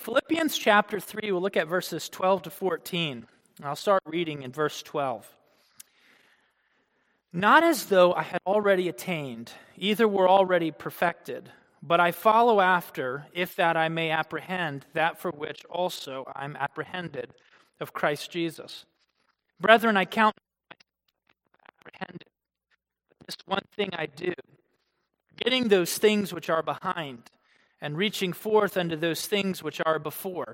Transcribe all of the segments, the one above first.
Philippians chapter 3, we'll look at verses 12 to 14. I'll start reading in verse 12. Not as though I had already attained, either were already perfected, but I follow after, if that I may apprehend that for which also I'm apprehended of Christ Jesus. Brethren, I count apprehended. But this one thing I do, forgetting those things which are behind, and reaching forth unto those things which are before.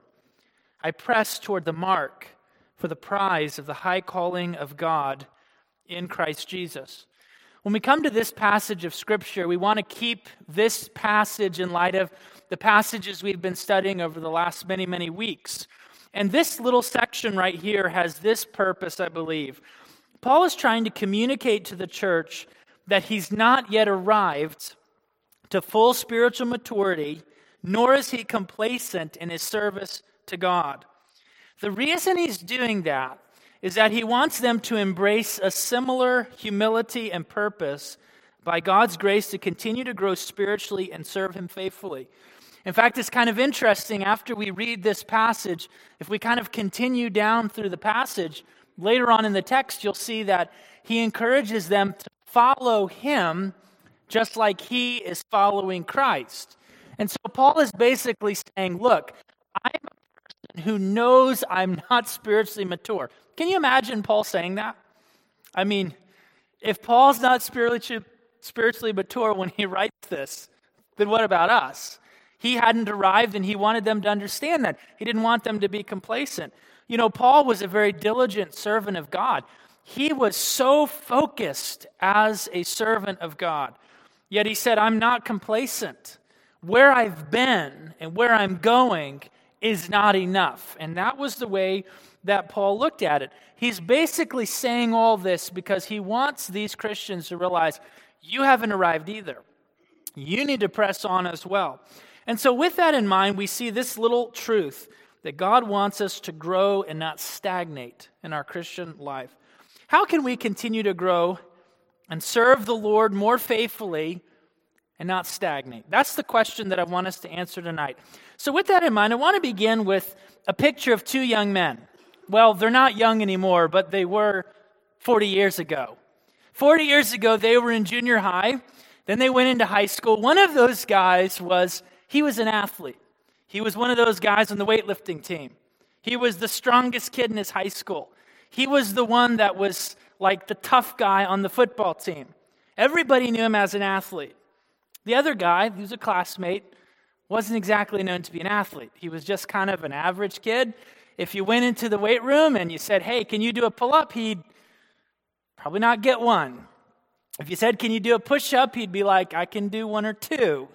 I press toward the mark for the prize of the high calling of God in Christ Jesus. When we come to this passage of Scripture, we want to keep this passage in light of the passages we've been studying over the last many, many weeks. And this little section right here has this purpose, I believe. Paul is trying to communicate to the church that he's not yet arrived to full spiritual maturity, nor is he complacent in his service to God. The reason he's doing that is that he wants them to embrace a similar humility and purpose by God's grace to continue to grow spiritually and serve him faithfully. In fact, it's kind of interesting, after we read this passage, if we kind of continue down through the passage, later on in the text, you'll see that he encourages them to follow him just like he is following Christ. And so Paul is basically saying, look, I'm a person who knows I'm not spiritually mature. Can you imagine Paul saying that? I mean, if Paul's not spiritually mature when he writes this, then what about us? He hadn't arrived, and he wanted them to understand that. He didn't want them to be complacent. You know, Paul was a very diligent servant of God. He was so focused as a servant of God. Yet he said, I'm not complacent. Where I've been and where I'm going is not enough. And that was the way that Paul looked at it. He's basically saying all this because he wants these Christians to realize, you haven't arrived either. You need to press on as well. And so with that in mind, we see this little truth that God wants us to grow and not stagnate in our Christian life. How can we continue to grow and serve the Lord more faithfully and not stagnate? That's the question that I want us to answer tonight. So with that in mind, I want to begin with a picture of two young men. Well, they're not young anymore, but they were 40 years ago. 40 years ago, they were in junior high. Then they went into high school. One of those guys was an athlete. He was one of those guys on the weightlifting team. He was the strongest kid in his high school. He was the one that was like the tough guy on the football team. Everybody knew him as an athlete. The other guy, who's a classmate, wasn't exactly known to be an athlete. He was just kind of an average kid. If you went into the weight room and you said, hey, can you do a pull-up? He'd probably not get one. If you said, can you do a push-up? He'd be like, I can do one or two.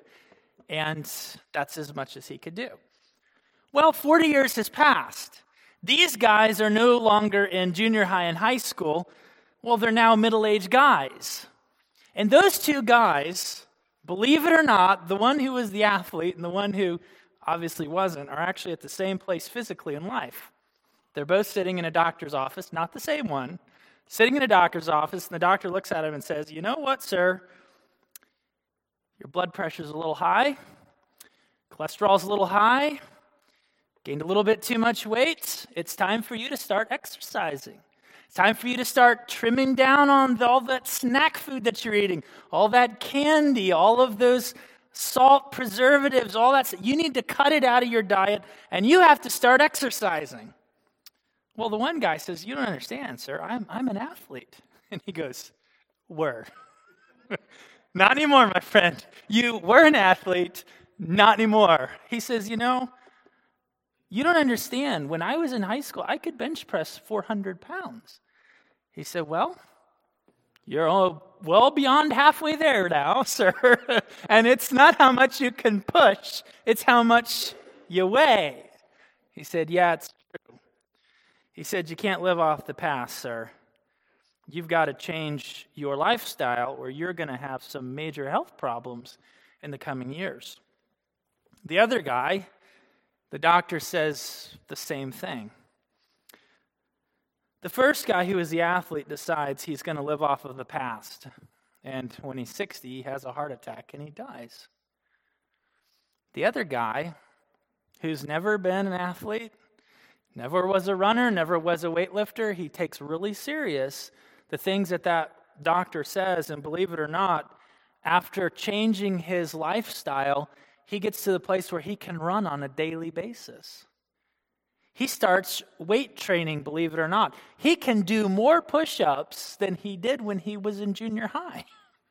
And that's as much as he could do. Well, 40 years has passed. These guys are no longer in junior high and high school. Well, they're now middle-aged guys. And those two guys, believe it or not, the one who was the athlete and the one who obviously wasn't, are actually at the same place physically in life. They're both sitting in a doctor's office, not the same one, sitting in a doctor's office, and the doctor looks at him and says, you know what, sir? Your blood pressure's a little high, cholesterol's a little high, gained a little bit too much weight. It's time for you to start exercising. It's time for you to start trimming down on all that snack food that you're eating, all that candy, all of those salt preservatives, all that. You need to cut it out of your diet, and you have to start exercising. Well, the one guy says, you don't understand, sir. I'm an athlete. And he goes, were. Not anymore, my friend. You were an athlete, not anymore. He says, you know, you don't understand. When I was in high school, I could bench press 400 pounds. He said, well, you're all well beyond halfway there now, sir. And it's not how much you can push, it's how much you weigh. He said, yeah, it's true. He said, you can't live off the past, sir. You've got to change your lifestyle or you're going to have some major health problems in the coming years. The other guy, the doctor says the same thing. The first guy, who is the athlete, decides he's going to live off of the past. And when he's 60, he has a heart attack and he dies. The other guy, who's never been an athlete, never was a runner, never was a weightlifter, he takes really serious the things that doctor says, and believe it or not, after changing his lifestyle, he gets to the place where he can run on a daily basis. He starts weight training, believe it or not. He can do more push-ups than he did when he was in junior high.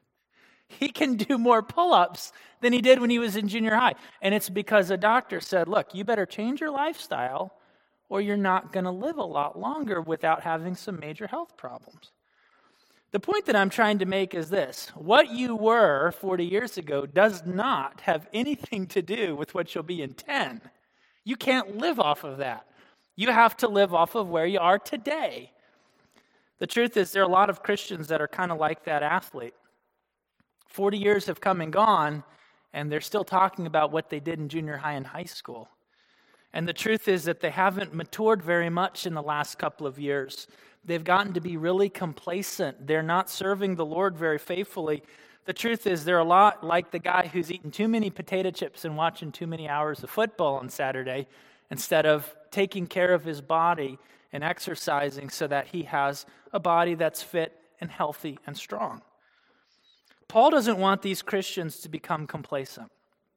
He can do more pull-ups than he did when he was in junior high. And it's because a doctor said, look, you better change your lifestyle or you're not going to live a lot longer without having some major health problems. The point that I'm trying to make is this. What you were 40 years ago does not have anything to do with what you'll be in 10. You can't live off of that. You have to live off of where you are today. The truth is there are a lot of Christians that are kind of like that athlete. 40 years have come and gone, and they're still talking about what they did in junior high and high school. And the truth is that they haven't matured very much in the last couple of years. They've gotten to be really complacent. They're not serving the Lord very faithfully. The truth is they're a lot like the guy who's eating too many potato chips and watching too many hours of football on Saturday instead of taking care of his body and exercising so that he has a body that's fit and healthy and strong. Paul doesn't want these Christians to become complacent.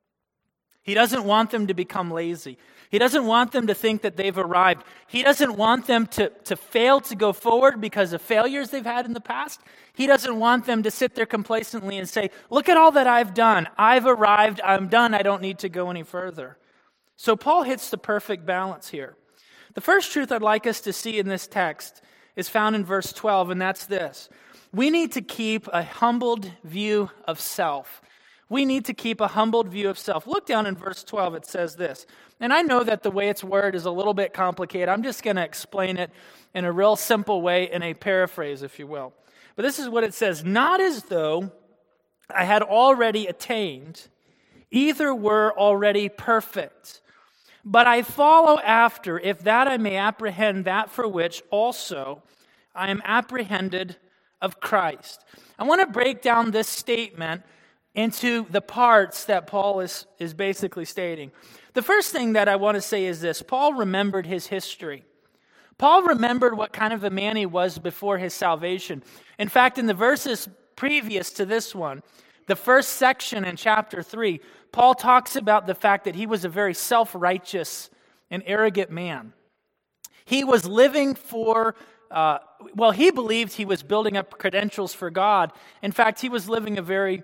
He doesn't want them to become lazy. He doesn't want them to think that they've arrived. He doesn't want them to fail to go forward because of failures they've had in the past. He doesn't want them to sit there complacently and say, look at all that I've done. I've arrived. I'm done. I don't need to go any further. So Paul hits the perfect balance here. The first truth I'd like us to see in this text is found in verse 12, and that's this. We need to keep a humbled view of self. We need to keep a humbled view of self. Look down in verse 12, it says this. And I know that the way it's worded is a little bit complicated. I'm just going to explain it in a real simple way, in a paraphrase, if you will. But this is what it says. Not as though I had already attained, either were already perfect. But I follow after, if that I may apprehend that for which also I am apprehended of Christ. I want to break down this statement into the parts that Paul is basically stating. The first thing that I want to say is this. Paul remembered his history. Paul remembered what kind of a man he was before his salvation. In fact, in the verses previous to this one, the first section in chapter 3, Paul talks about the fact that he was a very self-righteous and arrogant man. He was living for, he believed he was building up credentials for God. In fact, he was living a very,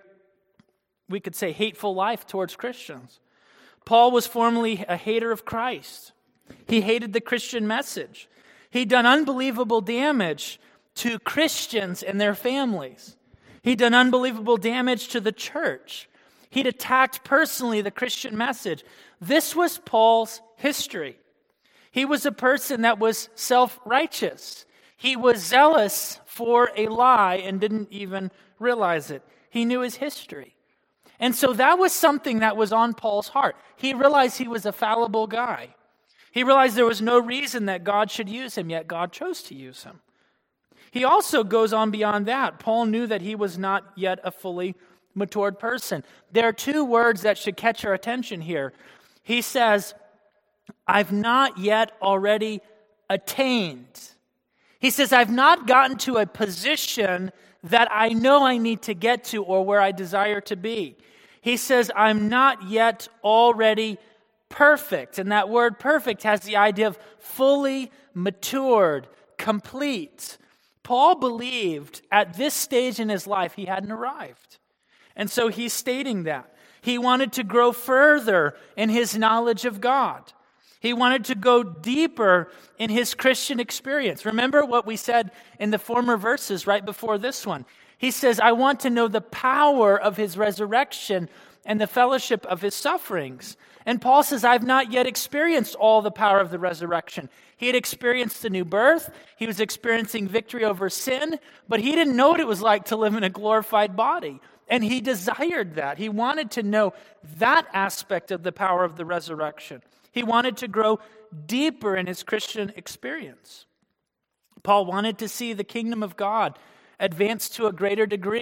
we could say, hateful life towards Christians. Paul was formerly a hater of Christ. He hated the Christian message. He'd done unbelievable damage to Christians and their families. He'd done unbelievable damage to the church. He'd attacked personally the Christian message. This was Paul's history. He was a person that was self-righteous. He was zealous for a lie and didn't even realize it. He knew his history. And so that was something that was on Paul's heart. He realized he was a fallible guy. He realized there was no reason that God should use him, yet God chose to use him. He also goes on beyond that. Paul knew that he was not yet a fully matured person. There are two words that should catch our attention here. He says, I've not yet already attained. He says, I've not gotten to a position that I know I need to get to or where I desire to be. He says, I'm not yet already perfect. And that word perfect has the idea of fully matured, complete. Paul believed at this stage in his life he hadn't arrived. And so he's stating that. He wanted to grow further in his knowledge of God. He wanted to go deeper in his Christian experience. Remember what we said in the former verses right before this one. He says, I want to know the power of his resurrection and the fellowship of his sufferings. And Paul says, I've not yet experienced all the power of the resurrection. He had experienced the new birth. He was experiencing victory over sin, but he didn't know what it was like to live in a glorified body. And he desired that. He wanted to know that aspect of the power of the resurrection. He wanted to grow deeper in his Christian experience. Paul wanted to see the kingdom of God advance to a greater degree,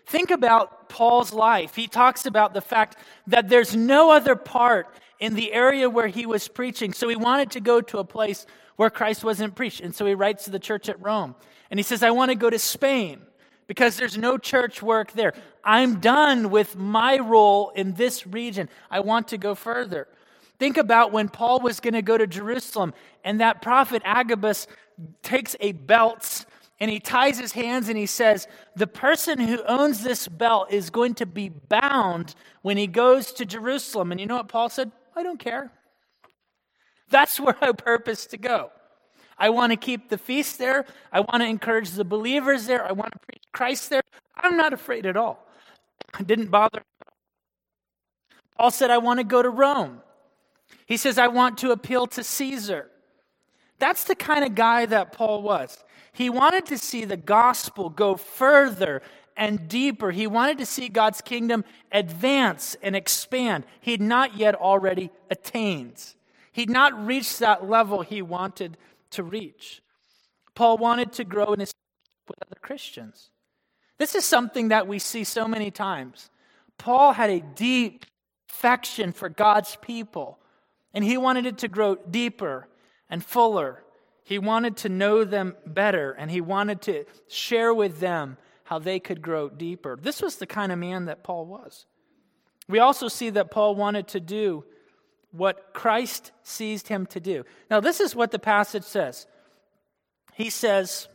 Think about Paul's life. He talks about the fact that there's no other part in the area where he was preaching. So he wanted to go to a place where Christ wasn't preached. And so he writes to the church at Rome. And he says, I want to go to Spain because there's no church work there. I'm done with my role in this region. I want to go further. Think about when Paul was going to go to Jerusalem and that prophet Agabus takes a belt and he ties his hands and he says, the person who owns this belt is going to be bound when he goes to Jerusalem. And you know what Paul said? I don't care. That's where I purpose to go. I want to keep the feast there. I want to encourage the believers there. I want to preach Christ there. I'm not afraid at all. It didn't bother. Paul said, I want to go to Rome. He says, I want to appeal to Caesar. That's the kind of guy that Paul was. He wanted to see the gospel go further and deeper. He wanted to see God's kingdom advance and expand. He had not yet already attained. He'd not reached that level he wanted to reach. Paul wanted to grow in his with other Christians. This is something that we see so many times. Paul had a deep affection for God's people, and he wanted it to grow deeper and fuller. He wanted to know them better, and he wanted to share with them how they could grow deeper. This was the kind of man that Paul was. We also see that Paul wanted to do what Christ seized him to do. Now, this is what the passage says. He says,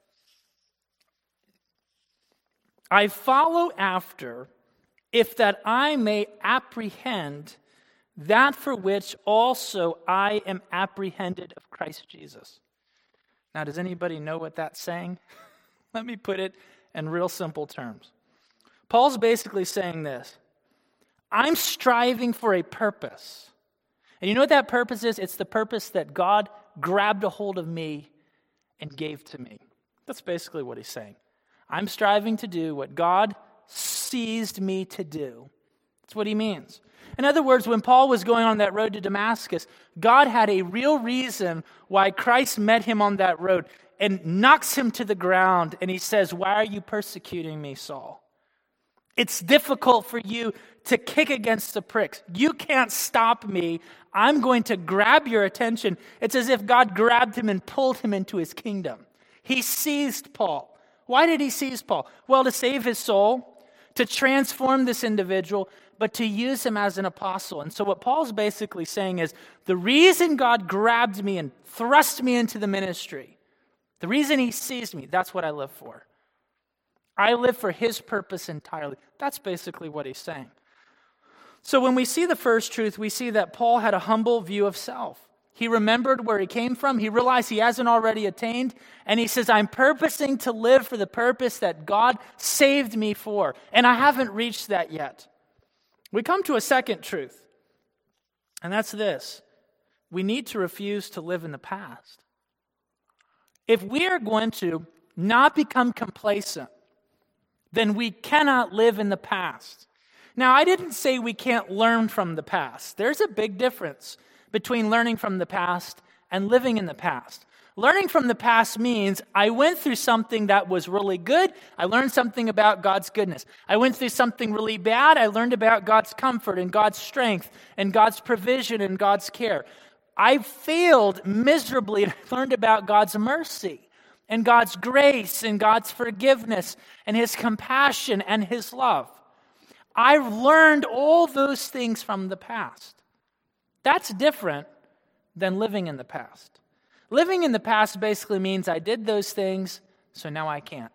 I follow after, if that I may apprehend that for which also I am apprehended of Christ Jesus. Now, does anybody know what that's saying? Let me put it in real simple terms. Paul's basically saying this. I'm striving for a purpose. And you know what that purpose is? It's the purpose that God grabbed a hold of me and gave to me. That's basically what he's saying. I'm striving to do what God seized me to do. That's what he means. In other words, when Paul was going on that road to Damascus, God had a real reason why Christ met him on that road and knocks him to the ground, and he says, why are you persecuting me, Saul? It's difficult for you to kick against the pricks. You can't stop me. I'm going to grab your attention. It's as if God grabbed him and pulled him into his kingdom. He seized Paul. Why did he seize Paul? Well, to save his soul, to transform this individual, but to use him as an apostle. And so what Paul's basically saying is, the reason God grabbed me and thrust me into the ministry, the reason he seized me, that's what I live for. I live for his purpose entirely. That's basically what he's saying. So when we see the first truth, we see that Paul had a humble view of self. He remembered where he came from. He realized he hasn't already attained. And he says, I'm purposing to live for the purpose that God saved me for. And I haven't reached that yet. We come to a second truth. And that's this. We need to refuse to live in the past. If we are going to not become complacent, then we cannot live in the past. Now, I didn't say we can't learn from the past. There's a big difference between learning from the past and living in the past. Learning from the past means I went through something that was really good. I learned something about God's goodness. I went through something really bad. I learned about God's comfort and God's strength and God's provision and God's care. I failed miserably and I learned about God's mercy and God's grace and God's forgiveness and his compassion and his love. I've learned all those things from the past. That's different than living in the past. Living in the past basically means I did those things, so now I can't.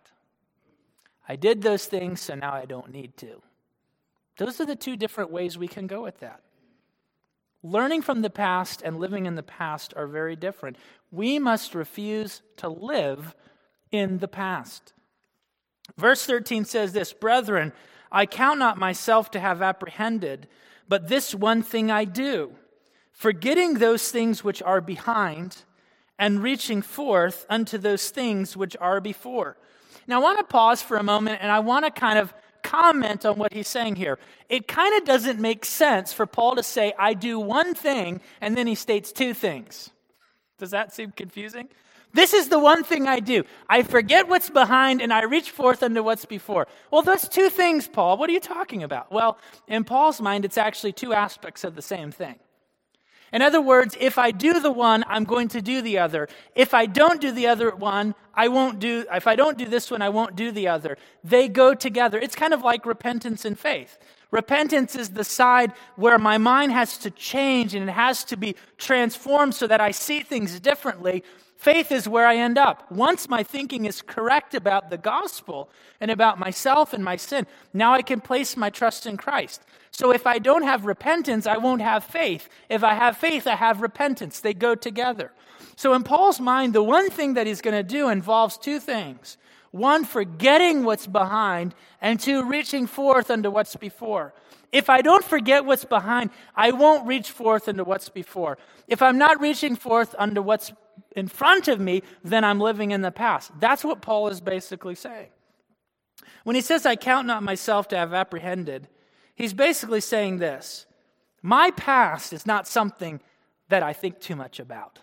I did those things, so now I don't need to. Those are the two different ways we can go with that. Learning from the past and living in the past are very different. We must refuse to live in the past. Verse 13 says this, Brethren, I count not myself to have apprehended, but this one thing I do, forgetting those things which are behind and reaching forth unto those things which are before. Now, I want to pause for a moment, and I want to kind of comment on what he's saying here. It kind of doesn't make sense for Paul to say, I do one thing, and then he states two things. Does that seem confusing? This is the one thing I do. I forget what's behind and I reach forth unto what's before. Well, that's two things, Paul. What are you talking about? Well, in Paul's mind, it's actually two aspects of the same thing. In other words, if I do the one, I'm going to do the other. If I don't do the other one, if I don't do this one, I won't do the other. They go together. It's kind of like repentance and faith. Repentance is the side where my mind has to change and it has to be transformed so that I see things differently. Faith is where I end up. Once my thinking is correct about the gospel and about myself and my sin, now I can place my trust in Christ. So if I don't have repentance, I won't have faith. If I have faith, I have repentance. They go together. So in Paul's mind, the one thing that he's going to do involves two things. One, forgetting what's behind, and two, reaching forth unto what's before. If I don't forget what's behind, I won't reach forth into what's before. If I'm not reaching forth unto what's in front of me, then I'm living in the past. That's what Paul is basically saying. When he says, I count not myself to have apprehended, he's basically saying this: my past is not something that I think too much about.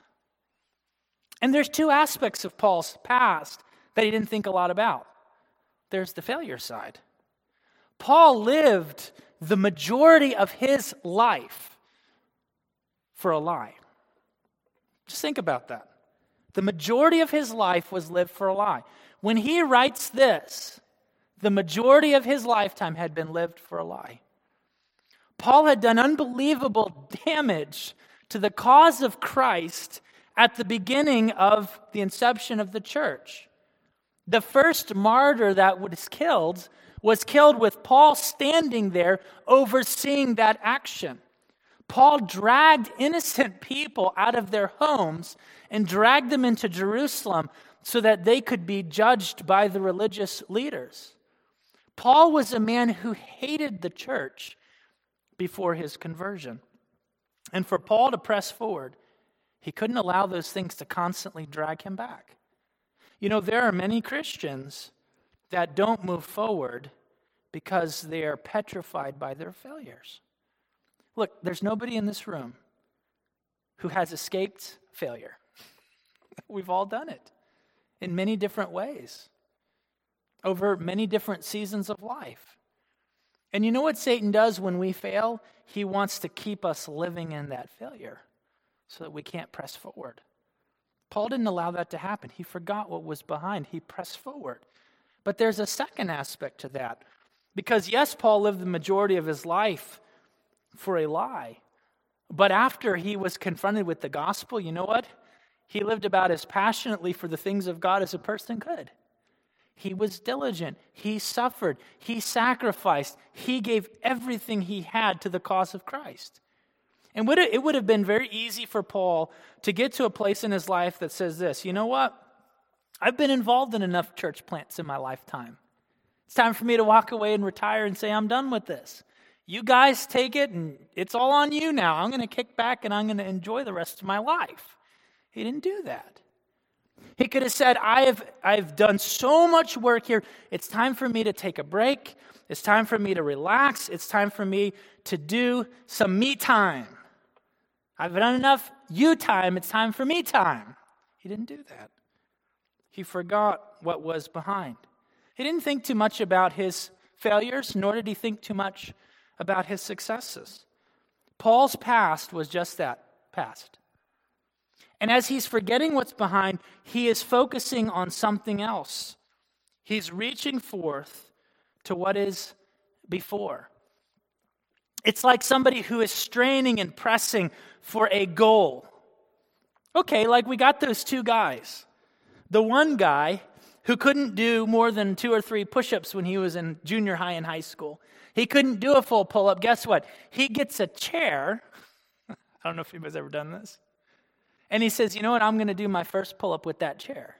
And there's two aspects of Paul's past that he didn't think a lot about. There's the failure side. Paul lived the majority of his life for a lie. Just think about that. The majority of his life was lived for a lie. When he writes this, the majority of his lifetime had been lived for a lie. Paul had done unbelievable damage to the cause of Christ at the beginning of the inception of the church. The first martyr that was killed with Paul standing there overseeing that action. Paul dragged innocent people out of their homes and dragged them into Jerusalem so that they could be judged by the religious leaders. Paul was a man who hated the church before his conversion. And for Paul to press forward, he couldn't allow those things to constantly drag him back. You know, there are many Christians that don't move forward because they are petrified by their failures. Look, there's nobody in this room who has escaped failure. We've all done it in many different ways, over many different seasons of life. And you know what Satan does when we fail? He wants to keep us living in that failure so that we can't press forward. Paul didn't allow that to happen. He forgot what was behind. He pressed forward. But there's a second aspect to that. Because yes, Paul lived the majority of his life for a lie. But after he was confronted with the gospel, you know what? He lived about as passionately for the things of God as a person could. He was diligent. He suffered. He sacrificed. He gave everything he had to the cause of Christ. And it would have been very easy for Paul to get to a place in his life that says this: you know what? I've been involved in enough church plants in my lifetime. It's time for me to walk away and retire and say, I'm done with this. You guys take it and it's all on you now. I'm going to kick back and I'm going to enjoy the rest of my life. He didn't do that. He could have said, I've done so much work here. It's time for me to take a break. It's time for me to relax. It's time for me to do some me time. I've done enough you time. It's time for me time. He didn't do that. He forgot what was behind. He didn't think too much about his failures, nor did he think too much about his successes. Paul's past was just that, past. And as he's forgetting what's behind, he is focusing on something else. He's reaching forth to what is before. It's like somebody who is straining and pressing for a goal. Okay, like we got those two guys. The one guy who couldn't do more than 2 or 3 push-ups when he was in junior high and high school. He couldn't do a full pull-up. Guess what? He gets a chair. I don't know if anybody's ever done this. And he says, you know what? I'm going to do my first pull-up with that chair.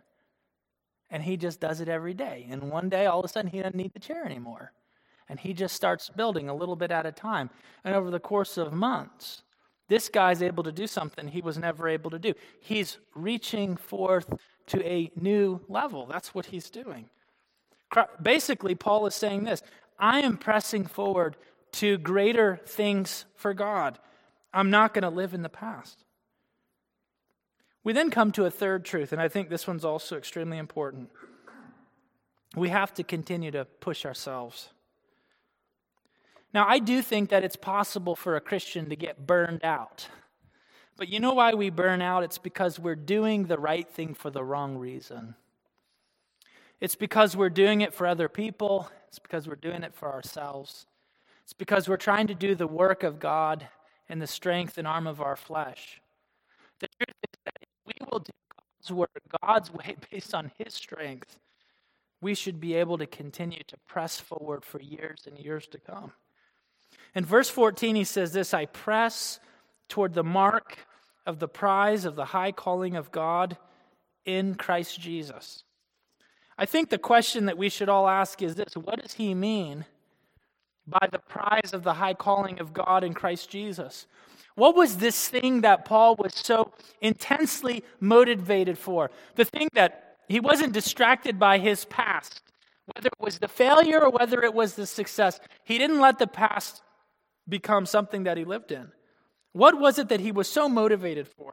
And he just does it every day. And one day, all of a sudden, he doesn't need the chair anymore. And he just starts building a little bit at a time. And over the course of months, this guy's able to do something he was never able to do. He's reaching forth to a new level. That's what he's doing. Basically, Paul is saying this: I am pressing forward to greater things for God. I'm not going to live in the past. We then come to a third truth, and I think this one's also extremely important. We have to continue to push ourselves. Now, I do think that it's possible for a Christian to get burned out. But you know why we burn out? It's because we're doing the right thing for the wrong reason. It's because we're doing it for other people. It's because we're doing it for ourselves. It's because we're trying to do the work of God in the strength and arm of our flesh. The truth is that if we will do God's work, God's way, based on His strength, we should be able to continue to press forward for years and years to come. In verse 14, he says this, I press toward the mark of the prize of the high calling of God in Christ Jesus. I think the question that we should all ask is this, what does he mean by the prize of the high calling of God in Christ Jesus? What was this thing that Paul was so intensely motivated for? The thing that he wasn't distracted by his past, whether it was the failure or whether it was the success. He didn't let the past become something that he lived in. What was it that he was so motivated for?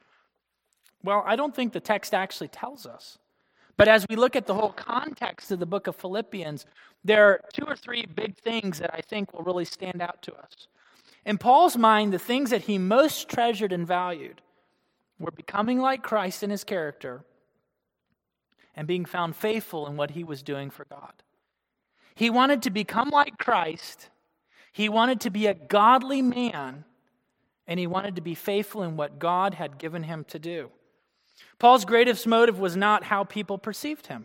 Well, I don't think the text actually tells us. But as we look at the whole context of the book of Philippians, there are 2 or 3 big things that I think will really stand out to us. In Paul's mind, the things that he most treasured and valued were becoming like Christ in his character and being found faithful in what he was doing for God. He wanted to become like Christ. He wanted to be a godly man, and he wanted to be faithful in what God had given him to do. Paul's greatest motive was not how people perceived him.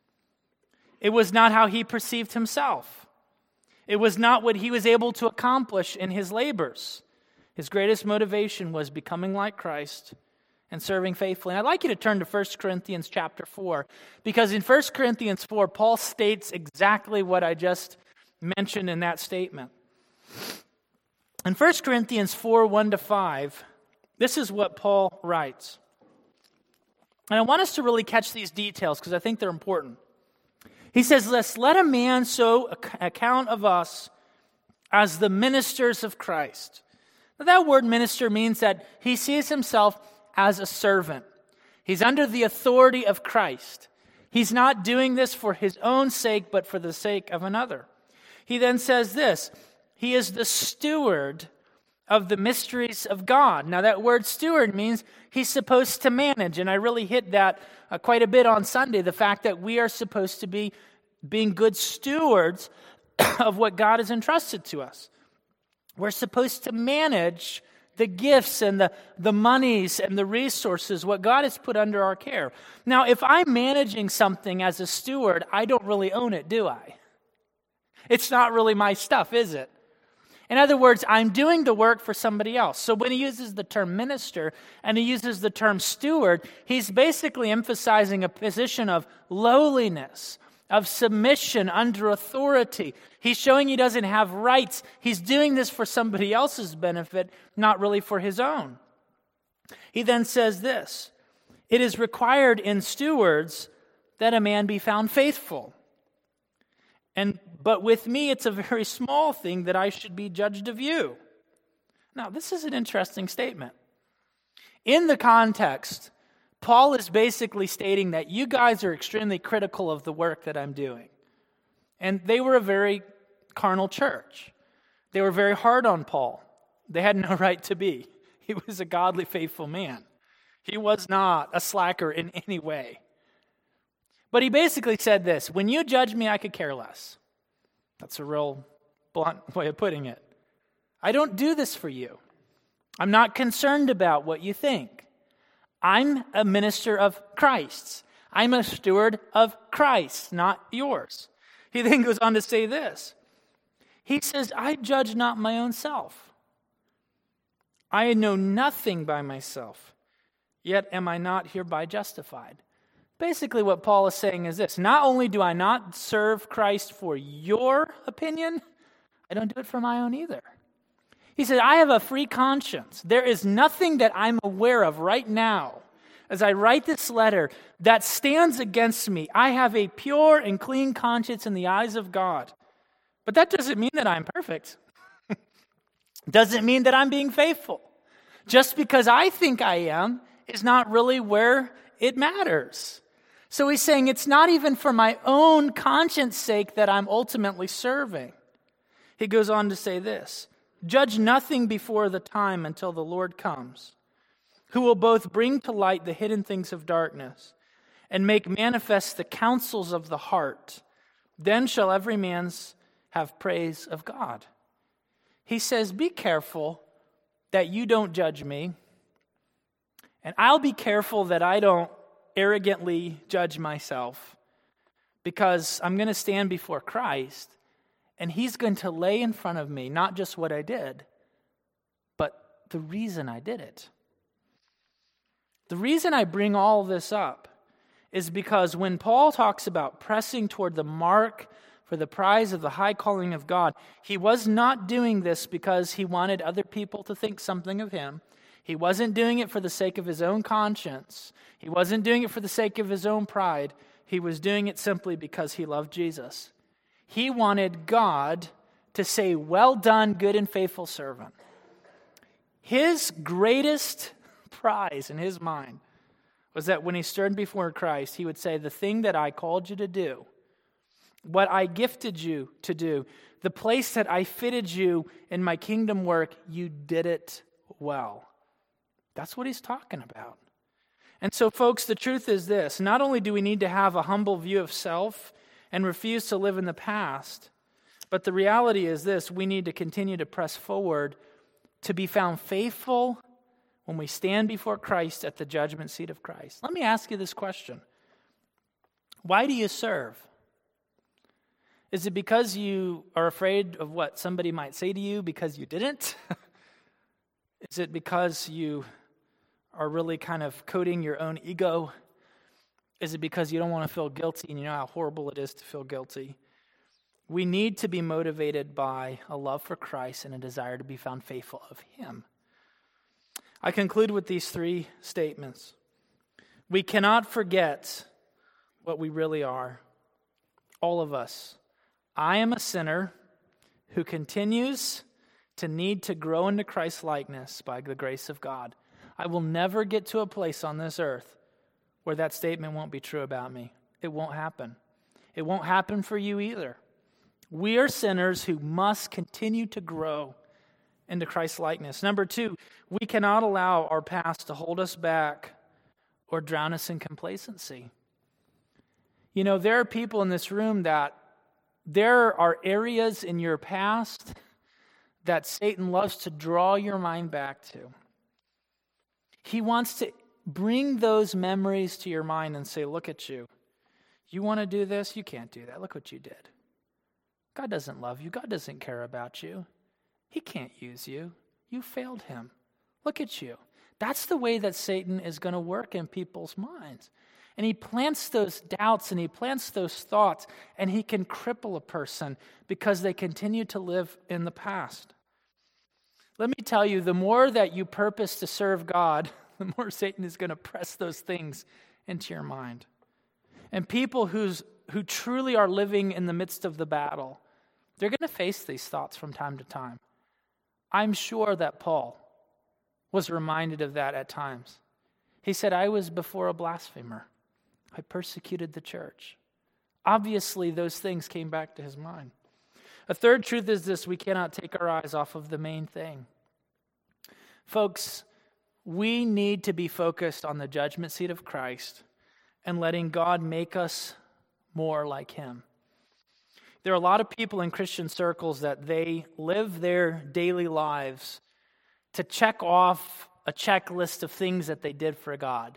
It was not how he perceived himself. It was not what he was able to accomplish in his labors. His greatest motivation was becoming like Christ and serving faithfully. And I'd like you to turn to 1 Corinthians chapter 4, because in 1 Corinthians 4, Paul states exactly what I just mentioned in that statement. In 1 Corinthians 4, 1-5, this is what Paul writes. And I want us to really catch these details because I think they're important. He says this, let a man so account of us as the ministers of Christ. Now, that word minister means that he sees himself as a servant. He's under the authority of Christ. He's not doing this for his own sake, but for the sake of another. He then says this, he is the steward of the mysteries of God. Now that word steward means he's supposed to manage, and I really hit that quite a bit on Sunday, the fact that we are supposed to be being good stewards of what God has entrusted to us. We're supposed to manage the gifts and the monies and the resources, what God has put under our care. Now, if I'm managing something as a steward, I don't really own it, do I? It's not really my stuff, is it? In other words, I'm doing the work for somebody else. So when he uses the term minister and he uses the term steward, he's basically emphasizing a position of lowliness, of submission under authority. He's showing he doesn't have rights. He's doing this for somebody else's benefit, not really for his own. He then says this, it is required in stewards that a man be found faithful. But with me, it's a very small thing that I should be judged of you. Now, this is an interesting statement. In the context, Paul is basically stating that you guys are extremely critical of the work that I'm doing. And they were a very carnal church. They were very hard on Paul. They had no right to be. He was a godly, faithful man. He was not a slacker in any way. But he basically said this, when you judge me, I could care less. That's a real blunt way of putting it. I don't do this for you. I'm not concerned about what you think. I'm a minister of Christ's. I'm a steward of Christ, not yours. He then goes on to say this. He says, I judge not my own self. I know nothing by myself, yet am I not hereby justified. Basically, what Paul is saying is this. Not only do I not serve Christ for your opinion, I don't do it for my own either. He said, I have a free conscience. There is nothing that I'm aware of right now as I write this letter that stands against me. I have a pure and clean conscience in the eyes of God. But that doesn't mean that I'm perfect. Doesn't mean that I'm being faithful. Just because I think I am, is not really where it matters. So he's saying it's not even for my own conscience sake that I'm ultimately serving. He goes on to say this, judge nothing before the time until the Lord comes, who will both bring to light the hidden things of darkness and make manifest the counsels of the heart. Then shall every man have praise of God. He says, be careful that you don't judge me, and I'll be careful that I don't arrogantly judge myself, because I'm going to stand before Christ, and he's going to lay in front of me not just what I did, but the reason I did it. The reason I bring all this up is because when Paul talks about pressing toward the mark for the prize of the high calling of God, he was not doing this because he wanted other people to think something of him. He wasn't doing it for the sake of his own conscience. He wasn't doing it for the sake of his own pride. He was doing it simply because he loved Jesus. He wanted God to say, well done, good and faithful servant. His greatest prize in his mind was that when he stood before Christ, he would say, the thing that I called you to do, what I gifted you to do, the place that I fitted you in my kingdom work, you did it well. That's what he's talking about. And so, folks, the truth is this. Not only do we need to have a humble view of self and refuse to live in the past, but the reality is this. We need to continue to press forward to be found faithful when we stand before Christ at the judgment seat of Christ. Let me ask you this question. Why do you serve? Is it because you are afraid of what somebody might say to you because you didn't? Is it because you are really kind of coating your own ego? Is it because you don't want to feel guilty and you know how horrible it is to feel guilty? We need to be motivated by a love for Christ and a desire to be found faithful of him. I conclude with these three statements. We cannot forget what we really are. All of us. I am a sinner who continues to need to grow into Christ's likeness by the grace of God. I will never get to a place on this earth where that statement won't be true about me. It won't happen. It won't happen for you either. We are sinners who must continue to grow into Christ's likeness. Number two, we cannot allow our past to hold us back or drown us in complacency. You know, there are people in this room that there are areas in your past that Satan loves to draw your mind back to. He wants to bring those memories to your mind and say, look at you. You want to do this? You can't do that. Look what you did. God doesn't love you. God doesn't care about you. He can't use you. You failed him. Look at you. That's the way that Satan is going to work in people's minds. And he plants those doubts and he plants those thoughts, and he can cripple a person because they continue to live in the past. Let me tell you, the more that you purpose to serve God, the more Satan is going to press those things into your mind. And people who truly are living in the midst of the battle, they're going to face these thoughts from time to time. I'm sure that Paul was reminded of that at times. He said, I was before a blasphemer. I persecuted the church. Obviously, those things came back to his mind. A third truth is this: we cannot take our eyes off of the main thing. Folks, we need to be focused on the judgment seat of Christ and letting God make us more like him. There are a lot of people in Christian circles that they live their daily lives to check off a checklist of things that they did for God.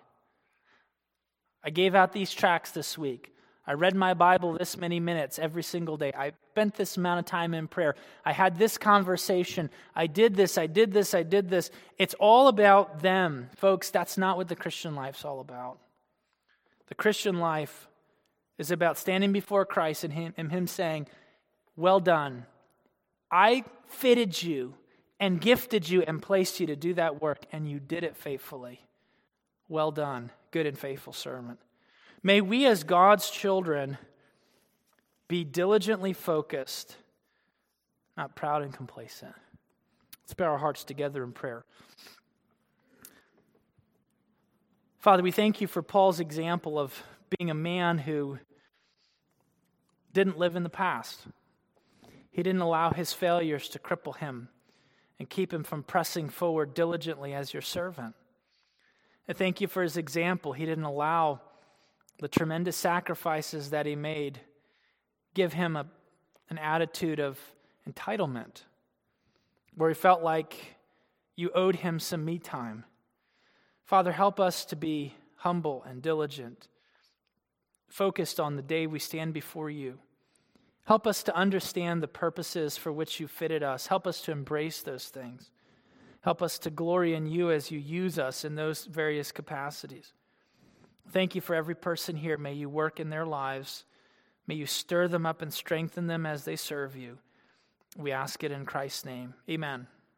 I gave out these tracts this week. I read my Bible this many minutes every single day. I spent this amount of time in prayer. I had this conversation. I did this, I did this, I did this. It's all about them. Folks, that's not what the Christian life's all about. The Christian life is about standing before Christ and him saying, well done. I fitted you and gifted you and placed you to do that work, and you did it faithfully. Well done, good and faithful servant. May we as God's children be diligently focused, not proud and complacent. Let's bow our hearts together in prayer. Father, we thank you for Paul's example of being a man who didn't live in the past. He didn't allow his failures to cripple him and keep him from pressing forward diligently as your servant. I thank you for his example. He didn't allow the tremendous sacrifices that he made give him an attitude of entitlement, where he felt like you owed him some me time. Father, help us to be humble and diligent, focused on the day we stand before you. Help us to understand the purposes for which you fitted us. Help us to embrace those things. Help us to glory in you as you use us in those various capacities. Thank you for every person here. May you work in their lives. May you stir them up and strengthen them as they serve you. We ask it in Christ's name. Amen.